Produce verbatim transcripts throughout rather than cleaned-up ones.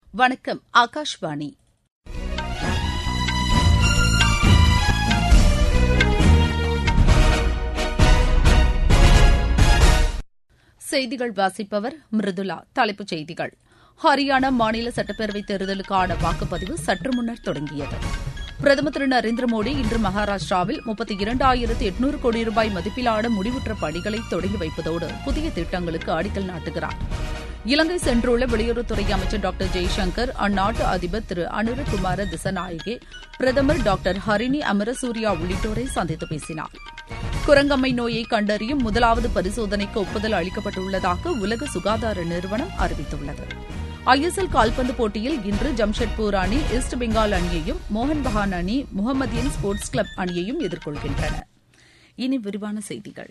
வணக்கம், ஆகாஷ்வாணி. செய்திகள் வாசிப்பவர் மிருதுளா. தலைப்புச் செய்திகள்: ஹரியானா மாநில சட்டப்பேரவைத் தேர்தலுக்கான வாக்குப்பதிவு சற்று முன்னர் தொடங்கியது. பிரதமர் திரு நரேந்திர மோடி இன்று மகாராஷ்டிராவில் முப்பத்தி இரண்டாயிரத்து எட்நூறு கோடி ரூபாய் மதிப்பிலான முடிவுற்ற பணிகளை தொடங்கி வைப்பதோடு புதிய திட்டங்களுக்கு அடிக்கல் நாட்டுகிறார். இலங்கை சென்றுள்ள வெளியுறவுத்துறை அமைச்சர் டாக்டர் ஜெய்சங்கர் அந்நாட்டு அதிபர் திரு அனுரகுமார திசநாயகே, பிரதமர் டாக்டர் ஹரினி அமரசூரியா உள்ளிட்டோரை சந்தித்து பேசினார். குரங்கம்மை நோயை கண்டறியும் முதலாவது பரிசோதனைக்கு ஒப்புதல் அளிக்கப்பட்டுள்ளதாக உலக சுகாதார நிறுவனம் அறிவித்துள்ளது. ஐ எஸ் எல் கால்பந்து போட்டியில் இன்று ஜம்ஷெட்பூர் அணி ஈஸ்ட் பெங்கால் அணியையும், மோகன் பகான் அணி முகமதியன் ஸ்போர்ட்ஸ் கிளப் அணியையும் எதிர்கொள்கின்றன. இனி விரிவான செய்திகள்.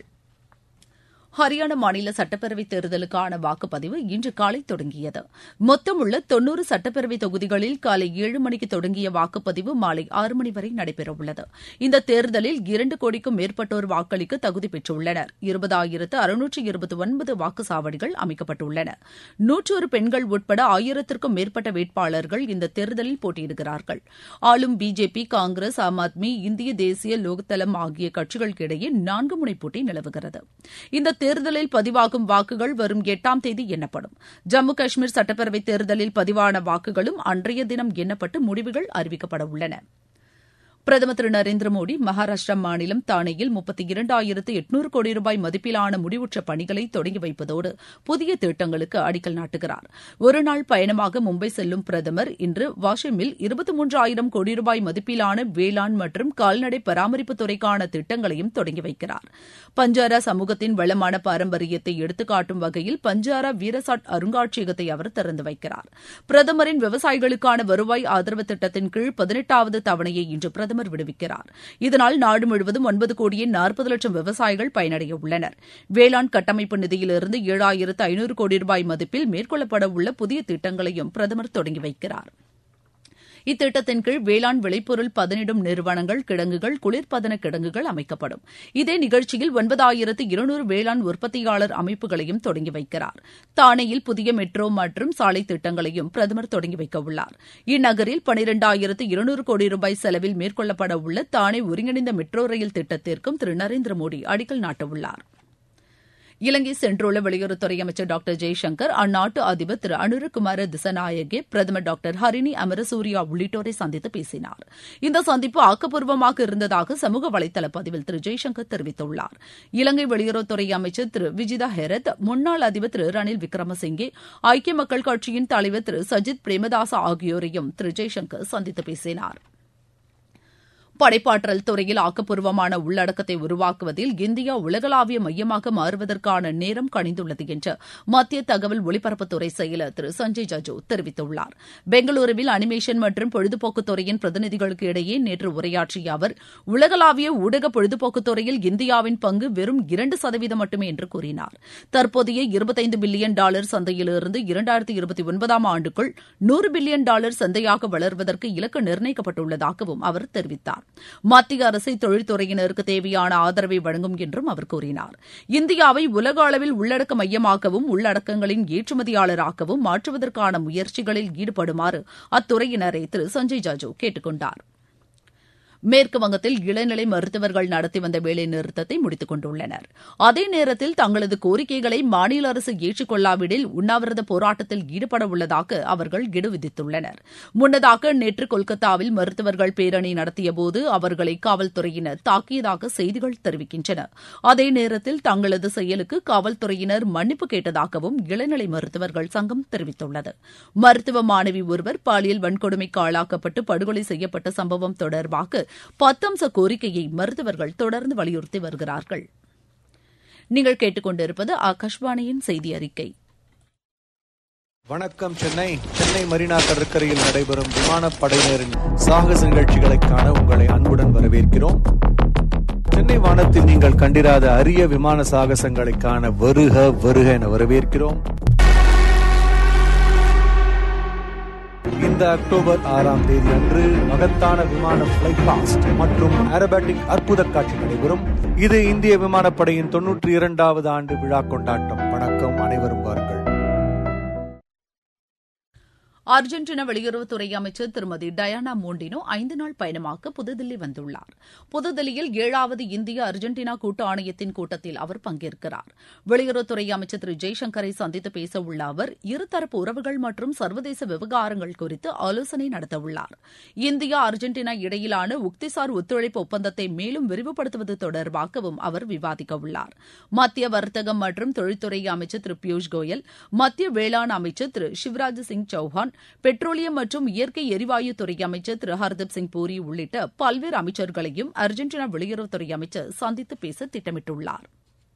ஹரியானா மாநில சட்டப்பேரவைத் தேர்தலுக்கான வாக்குப்பதிவு இன்று காலை தொடங்கியது. மொத்தம் உள்ள தொன்னூறு சட்டப்பேரவை தொகுதிகளில் காலை ஏழு மணிக்கு தொடங்கிய வாக்குப்பதிவு மாலை ஆறு மணி வரை நடைபெறவுள்ளது. இந்த தேர்தலில் இரண்டு கோடிக்கும் மேற்பட்டோர் வாக்களிக்க தகுதி பெற்றுள்ளனர். இருபதாயிரத்து அறுநூற்று இருபத்தி ஒன்பது வாக்குச்சாவடிகள் அமைக்கப்பட்டுள்ளன. நூற்றொரு பெண்கள் உட்பட ஆயிரத்திற்கும் மேற்பட்ட வேட்பாளர்கள் இந்த தேர்தலில் போட்டியிடுகிறார்கள். ஆளும் பிஜேபி, காங்கிரஸ், ஆம் ஆத்மி, இந்திய தேசிய லோக்தளம் ஆகிய கட்சிகளுக்கிடையே நான்கு முனை போட்டி நிலவுகிறது. இந்த தேர்தலில் பதிவாகும் வாக்குகள் வரும் எட்டாம் தேதி எண்ணப்படும். ஜம்மு காஷ்மீர் சட்டப்பேரவைத் தேர்தலில் பதிவான வாக்குகளும் அன்றைய தினம் எண்ணப்பட்டு முடிவுகள் அறிவிக்கப்பட உள்ளன. பிரதமர் திரு நரேந்திர மோடி மகாராஷ்டிரா மாநிலம் தானேயில் முப்பத்தி இரண்டாயிரத்து எட்நூறு கோடி ரூபாய் மதிப்பிலான முடிவுற்ற பணிகளை தொடங்கி வைப்பதோடு புதிய திட்டங்களுக்கு அடிக்கல் நாட்டுகிறார். ஒருநாள் பயணமாக மும்பை செல்லும் பிரதமர் இன்று வாஷிமில் இருபத்தி மூன்றாயிரம் கோடி ரூபாய் மதிப்பிலான வேளாண் மற்றும் கால்நடை பராமரிப்புத் துறைக்கான திட்டங்களையும் தொடங்கி வைக்கிறார். பஞ்சாரா சமூகத்தின் வளமான பாரம்பரியத்தை எடுத்துக்காட்டும் வகையில் பஞ்சாரா வீரசாட் அருங்காட்சியகத்தை அவர் திறந்து வைக்கிறார். பிரதமரின் விவசாயிகளுக்கான வருவாய் ஆதரவு திட்டத்தின் கீழ் பதினெட்டாவது தவணையை இன்று பிரதமர் விடுவிக்கிறார். இதனால் நாடு முழுவதும் ஒன்பது கோடியே நாற்பது லட்சம் விவசாயிகள் பயனடைய உள்ளனர். வேளாண் கட்டமைப்பு நிதியிலிருந்து ஏழாயிரத்து ஐநூறு கோடி ரூபாய் மதிப்பில் மேற்கொள்ளப்பட உள்ள புதிய திட்டங்களையும் பிரதமர் தொடங்கி வைக்கிறார். இத்திட்டத்தின் கீழ் வேளாண் விளைபொருள் பதனிடும் நிறுவனங்கள், கிடங்குகள், குளிர்பதன கிடங்குகள் அமைக்கப்படும். இதே நிகழ்ச்சியில் ஒன்பதாயிரத்து இருநூறு வேளாண் உற்பத்தியாளர் அமைப்புகளையும் தொடங்கி வைக்கிறார். தானேயில் புதிய மெட்ரோ மற்றும் சாலை திட்டங்களையும் பிரதமர் தொடங்கி வைக்க உள்ளார். இந்நகரில் பனிரெண்டாயிரத்து இருநூறு கோடி ரூபாய் செலவில் மேற்கொள்ளப்பட உள்ள தானே ஒருங்கிணைந்த மெட்ரோ ரயில் திட்டத்திற்கும் திரு நரேந்திர மோடி அடிக்கல் நாட்டவுள்ளார். இலங்கை சென்றுள்ள வெளியுறவுத்துறை அமைச்சர் டாக்டர் ஜெய்சங்கர் அந்நாட்டு அதிபர் திரு அனுரகுமார திசநாயகே, பிரதமர் டாக்டர் ஹரினி அமரசூரியா உள்ளிட்டோரை சந்தித்து பேசினார். இந்த சந்திப்பு ஆக்கப்பூர்வமாக இருந்ததாக சமூக வலைதள பதிவில் திரு ஜெய்சங்கர் தெரிவித்துள்ளார். இலங்கை வெளியுறவுத்துறை அமைச்சர் திரு விஜிதா ஹெரத், முன்னாள் அதிபர் திரு ரணில் விக்ரமசிங்கே, ஐக்கிய மக்கள் கட்சியின் தலைவர் திரு சஜித் பிரேமதாசா ஆகியோரையும் திரு ஜெய்சங்கர் சந்தித்து பேசினார். படைப்பாற்றல் துறையில் ஆக்கப்பூர்வமான உள்ளடக்கத்தை உருவாக்குவதில் இந்தியா உலகளாவிய மையமாக மாறுவதற்கான நேரம் கணிந்துள்ளது என்று மத்திய தகவல் ஒலிபரப்புத்துறை செயலர் திரு சஞ்சய் ஜஜூ தெரிவித்துள்ளார். பெங்களூருவில் அனிமேஷன் மற்றும் பொழுதுபோக்குத் துறையின் பிரதிநிதிகளுக்கு இடையே நேற்று உரையாற்றிய அவர், உலகளாவிய ஊடக பொழுதுபோக்குத் துறையில் இந்தியாவின் பங்கு வெறும் இரண்டு சதவீதம் மட்டுமே என்று கூறினார். தற்போதைய இருபத்தைந்து பில்லியன் டாலர் சந்தையிலிருந்து இரண்டாயிரத்து இருபத்தி ஒன்பதாம் ஆண்டுக்குள் நூறு பில்லியன் டாலர் சந்தையாக வளர்வதற்கு இலக்கு நிர்ணயிக்கப்பட்டுள்ளதாகவும் அவர் தெரிவித்தார். மத்திய அரசு தொழில்துறையினருக்கு தேவையான ஆதரவை வழங்கும் என்றும் அவர் கூறினார். இந்தியாவை உலக அளவில் உள்ளடக்க மையமாகவும் உள்ளடக்கங்களின் ஏற்றுமதியாளராகவும் மாற்றுவதற்கான முயற்சிகளில் ஈடுபடுமாறு அத்துறையினரை திரு சஞ்சய் ஜாஜூ கேட்டுக் கொண்டார். மேற்கு வங்கத்தில் இளநிலை மருத்துவர்கள் நடத்தி வந்த வேலைநிறுத்தத்தை முடித்துக் கொண்டுள்ளனர். அதே நேரத்தில் தங்களது கோரிக்கைகளை மாநில அரசு ஏற்றுக் கொள்ளாவிடில் உண்ணாவிரத போராட்டத்தில் ஈடுபட உள்ளதாக அவர்கள் கெடு விதித்துள்ளனர். முன்னதாக நேற்று கொல்கத்தாவில் மருத்துவர்கள் பேரணி நடத்தியபோது அவர்களை காவல்துறையினர் தாக்கியதாக செய்திகள் தெரிவிக்கின்றன. அதே நேரத்தில் தங்களது செயலுக்கு காவல்துறையினர் மன்னிப்பு கேட்டதாகவும் இளநிலை மருத்துவர்கள் சங்கம் தெரிவித்துள்ளது. மருத்துவ மாணவி ஒருவர் பாலியல் வன்கொடுமைக்கு ஆளாக்கப்பட்டு படுகொலை செய்யப்பட்ட சம்பவம் தொடர்பாக பத்தம்ச கோரிக்கையை மருத்துவர்கள் தொடர்ந்து வலியுறுத்தி வருகிறார்கள். நீங்கள் கேட்டுக்கொண்டிருப்பது ஆகாஷ்வாணியின் செய்தி அறிக்கை. வணக்கம் சென்னை. சென்னை மெரினா கடற்கரையில் நடைபெறும் விமானப்படையினரின் சாகச நிகழ்ச்சிகளை காண உங்களை அன்புடன் வரவேற்கிறோம். சென்னை வானத்தில் நீங்கள் கண்டிராத அரிய விமான சாகசங்களை காண வருக வருக என வரவேற்கிறோம். இந்த அக்டோபர் ஆறாம் தேதி அன்று மகத்தான விமான பிளைட் பாஸ்ட் மற்றும் ஏரோபாட்டிக் அற்புத காட்சி நடைபெறும். இது இந்திய விமானப்படையின் தொன்னூற்றி இரண்டாவது ஆண்டு விழா கொண்டாட்டம். வணக்கம், அனைவரும் வாருங்கள். அர்ஜென்டினா வெளியுறவுத்துறை அமைச்சர் திருமதி டயானா மோண்டினோ ஐந்து நாள் பயணமாக புதுதில்லி வந்துள்ளார். புதுதில்லியில் ஏழாவது இந்திய அர்ஜென்டினா கூட்டு ஆணையத்தின் கூட்டத்தில் அவர் பங்கேற்கிறார். வெளியுறவுத்துறை அமைச்சர் திரு ஜெய்சங்கரை சந்தித்து பேச உள்ள அவர் இருதரப்பு உறவுகள் மற்றும் சர்வதேச விவகாரங்கள் குறித்து ஆலோசனை நடத்தவுள்ளார். இந்தியா அர்ஜென்டினா இடையிலான உக்திசார் ஒத்துழைப்பு ஒப்பந்தத்தை மேலும் விரிவுபடுத்துவது தொடர்பாகவும் அவர் விவாதிக்க உள்ளார். மத்திய வர்த்தகம் மற்றும் தொழில்துறை அமைச்சர் திரு பியூஷ் கோயல், மத்திய வேளாண் அமைச்சர் திரு சிவராஜ் சிங் சௌஹான், பெட்ரோலியம் மற்றும் இயற்கை எரிவாயு துறை அமைச்சர் திரு ஹர்தீப் சிங் பூரி உள்ளிட்ட பல்வேறு அமைச்சர்களையும் அர்ஜென்டினா வெளியுறவுத்துறை அமைச்சர் சந்தித்து பேச திட்டமிட்டுள்ளார்.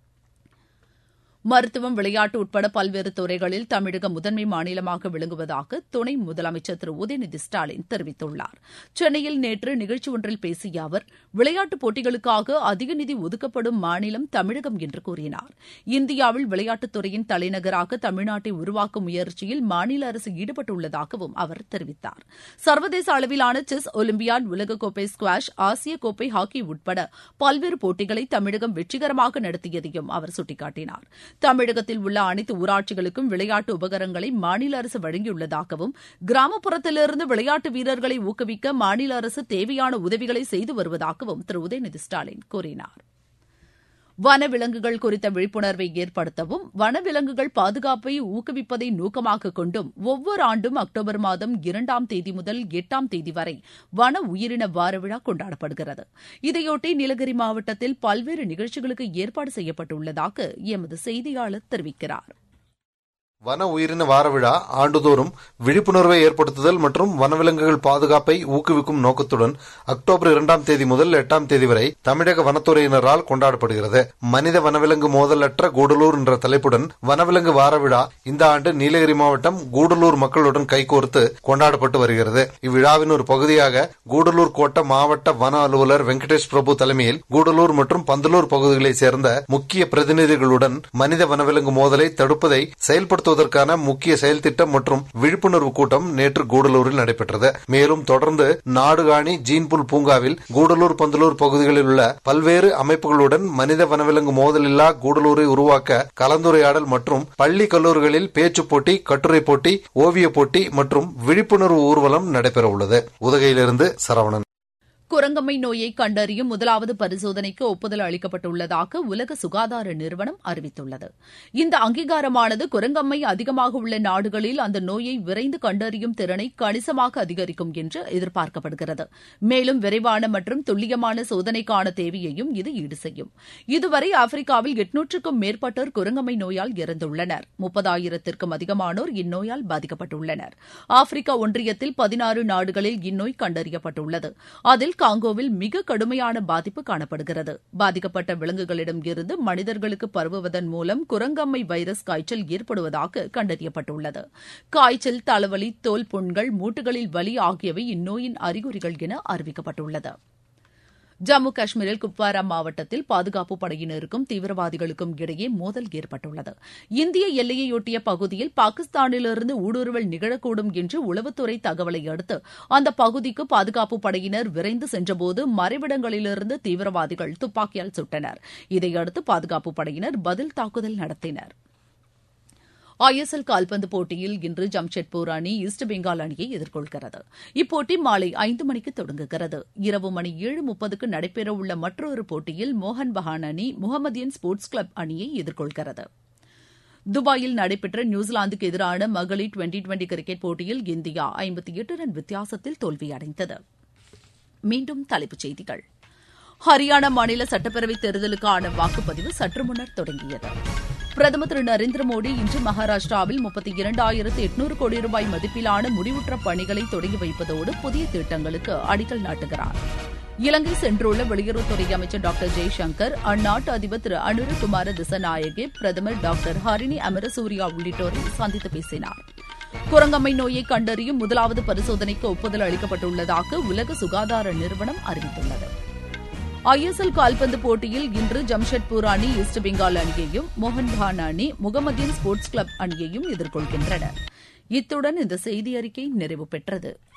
மருத்துவம், விளையாட்டு உட்பட பல்வேறு துறைகளில் தமிழகம் முதன்மை மாநிலமாக விளங்குவதாக துணை முதலமைச்சர் திரு உதயநிதி ஸ்டாலின் தெரிவித்துள்ளார். சென்னையில் நேற்று நிகழ்ச்சி ஒன்றில் பேசிய அவர், விளையாட்டுப் போட்டிகளுக்காக அதிக நிதி ஒதுக்கப்படும் மாநிலம் தமிழகம் என்று கூறினார். இந்தியாவில் விளையாட்டுத் துறையின் தலைநகராக தமிழ்நாட்டை உருவாக்கும் முயற்சியில் மாநில அரசு ஈடுபட்டுள்ளதாகவும் அவர் தெரிவித்தார். சர்வதேச அளவிலான செஸ் ஒலிம்பியாட், உலகக்கோப்பை ஸ்குவாஷ், ஆசிய கோப்பை ஹாக்கி உட்பட பல்வேறு போட்டிகளை தமிழகம் வெற்றிகரமாக நடத்தியதையும் அவர் சுட்டிக்காட்டினார். தமிழகத்தில் உள்ள அனைத்து ஊராட்சிகளுக்கும் விளையாட்டு உபகரணங்களை மாநில அரசு வழங்கியுள்ளதாகவும், கிராமப்புறத்திலிருந்து விளையாட்டு வீரர்களை ஊக்குவிக்க மாநில அரசு தேவையான உதவிகளை செய்து வருவதாகவும் திரு உதயநிதி ஸ்டாலின் கூறினார். வனவிலங்குகள் குறித்த விழிப்புணர்வை ஏற்படுத்தவும், வனவிலங்குகள் பாதுகாப்பை ஊக்குவிப்பதை நோக்கமாக கொண்டும் ஒவ்வொரு ஆண்டும் அக்டோபர் மாதம் இரண்டாம் தேதி முதல் எட்டாம் தேதி வரை வன உயிரின வார விழா கொண்டாடப்படுகிறது. இதையொட்டி நீலகிரி மாவட்டத்தில் பல்வேறு நிகழ்ச்சிகளுக்கு ஏற்பாடு செய்யப்பட்டுள்ளதாக எமது செய்தியாளர் தெரிவிக்கிறார். வன உயிரின வார விழா ஆண்டுதோறும் விழிப்புணர்வை ஏற்படுத்துதல் மற்றும் வனவிலங்குகள் பாதுகாப்பை ஊக்குவிக்கும் நோக்கத்துடன் அக்டோபர் இரண்டாம் தேதி முதல் எட்டாம் தேதி வரை தமிழக வனத்துறையினரால் கொண்டாடப்படுகிறது. மனித வனவிலங்கு மோதலற்ற கூடலூர் என்ற தலைப்புடன் வனவிலங்கு வார விழா இந்த ஆண்டு நீலகிரி மாவட்டம் கூடலூர் மக்களுடன் கைகோர்த்து கொண்டாடப்பட்டு வருகிறது. இவ்விழாவின் ஒரு பகுதியாக கூடலூர் கோட்ட மாவட்ட வன அலுவலர் வெங்கடேஷ் பிரபு தலைமையில் கூடலூர் மற்றும் பந்தலூர் பகுதிகளைச் சேர்ந்த முக்கிய பிரதிநிதிகளுடன் மனித வனவிலங்கு மோதலை தடுப்பதை செயல்படுத்த தற்கான முக்கிய செயல் திட்டம் மற்றும் விழிப்புணர்வு கூட்டம் நேற்று கூடலூரில் நடைபெற்றது. மேலும் தொடர்ந்து நாடுகாணி ஜீன்புல் பூங்காவில் கூடலூர் பந்தலூர் பகுதிகளில் உள்ள பல்வேறு அமைப்புகளுடன் மனித வனவிலங்கு மோதலில்லா கூடலூரை உருவாக்க கலந்துரையாடல் மற்றும் பள்ளி கல்லூரிகளில் பேச்சு போட்டி, கட்டுரை போட்டி, ஓவிய போட்டி மற்றும் விழிப்புணர்வு ஊர்வலம் நடைபெற உள்ளது. உதகையிலிருந்து சரவணன். குரங்கம்மை நோயை கண்டறியும் முதலாவது பரிசோதனைக்கு ஒப்புதல் அளிக்கப்பட்டுள்ளதாக உலக சுகாதார நிறுவனம் அறிவித்துள்ளது. இந்த அங்கீகாரமானது குரங்கம்மை அதிகமாக உள்ள நாடுகளில் அந்த நோயை விரைந்து கண்டறியும் திறனை கணிசமாக அதிகரிக்கும் என்று எதிர்பார்க்கப்படுகிறது. மேலும் விரைவான மற்றும் துல்லியமான சோதனைக்கான தேவையையும் இது ஈடு செய்யும். இதுவரை ஆப்பிரிக்காவில் எட்நூற்றுக்கும் மேற்பட்டோர் குரங்கம்மை நோயால் இறந்துள்ளனர். முப்பதாயிரத்திற்கும் அதிகமானோர் இந்நோயால் பாதிக்கப்பட்டுள்ளனர். ஆப்பிரிக்கா ஒன்றியத்தில் பதினாறு நாடுகளில் இந்நோய் கண்டறியப்பட்டுள்ளது. அதில் காங்கோவில் மிக கடுமையான பாதிப்பு காணப்படுகிறது. பாதிக்கப்பட்ட விலங்குகளிடம் இருந்து மனிதர்களுக்கு பரவுவதன் மூலம் குரங்கம்மை வைரஸ் காய்ச்சல் ஏற்படுவதாக கண்டறியப்பட்டுள்ளது. காய்ச்சல், தலைவலி, தோல் புண்கள், மூட்டுகளில் வலி ஆகியவை இந்நோயின் அறிகுறிகள் என அறிவிக்கப்பட்டுள்ளது. ஜம்மு காஷ்மீரில் குப்வாரா மாவட்டத்தில் பாதுகாப்பு படையினருக்கும் தீவிரவாதிகளுக்கும் இடையே மோதல் ஏற்பட்டுள்ளது. இந்திய எல்லையையொட்டிய பகுதியில் பாகிஸ்தானிலிருந்து ஊடுருவல் நிகழக்கூடும் என்று உளவுத்துறை தகவலை அடுத்து அந்த பகுதிக்கு பாதுகாப்பு படையினர் விரைந்து சென்றபோது மறைவிடங்களிலிருந்து தீவிரவாதிகள் துப்பாக்கியால் சுட்டனர். இதையடுத்து பாதுகாப்பு படையினர் பதில் தாக்குதல் நடத்தினர். ஐ எஸ் எல் கால்பந்து போட்டியில் இன்று ஜம்ஷெட்பூர் அணி ஈஸ்ட் பெங்கால் அணியை எதிர்கொள்கிறது. இப்போட்டி மாலை ஐந்து மணிக்கு தொடங்குகிறது. இரவு மணி ஏழு முப்பதுக்கு நடைபெறவுள்ள மற்றொரு போட்டியில் மோகன் பகான் அணி முகமதியன் ஸ்போர்ட்ஸ் கிளப் அணியை எதிர்கொள்கிறது. துபாயில் நடைபெற்ற நியூசிலாந்துக்கு எதிரான மகளிர் டுவெண்டி டுவெண்டி கிரிக்கெட் போட்டியில் இந்தியா ஐம்பத்தி எட்டு ரன் வித்தியாசத்தில் தோல்வியடைந்தது. மீண்டும் தலைப்புச் செய்திகள். ஹரியானா மாநில சட்டப்பேரவைத் தேர்தலுக்கான வாக்குப்பதிவு சற்று முன்னர் தொடங்கியது. பிரதமர் திரு நரேந்திர மோடி இன்று மகாராஷ்டிராவில் முப்பத்தி இரண்டாயிரத்து எட்நூறு கோடி ரூபாய் மதிப்பிலான முடிவுற்ற பணிகளை தொடங்கி வைப்பதோடு புதிய திட்டங்களுக்கு அடிக்கல் நாட்டுகிறார். இலங்கை சென்றுள்ள வெளியுறவுத்துறை அமைச்சர் டாக்டர் ஜெய்சங்கர் அந்நாட்டு அதிபர் திரு அனுரகுமார திசநாயகே, பிரதமர் டாக்டர் ஹரிணி அமரசூரியா உள்ளிட்டோரை சந்தித்து பேசினார். குரங்கம்மை நோயை கண்டறியும் முதலாவது பரிசோதனைக்கு ஒப்புதல் அளிக்கப்பட்டுள்ளதாக உலக சுகாதார நிறுவனம் அறிவித்துள்ளது. ஐ எஸ் எல் கால்பந்து போட்டியில் இன்று ஜம்ஷெட்பூர் அணி ஈஸ்ட் பெங்கால் அணியையும், மோகன் பகான் அணி முகமதியன் ஸ்போர்ட்ஸ் கிளப் அணியையும் எதிர்கொள்கின்றன. இத்துடன் இந்த செய்தி அறிக்கை நிறைவு பெற்றது.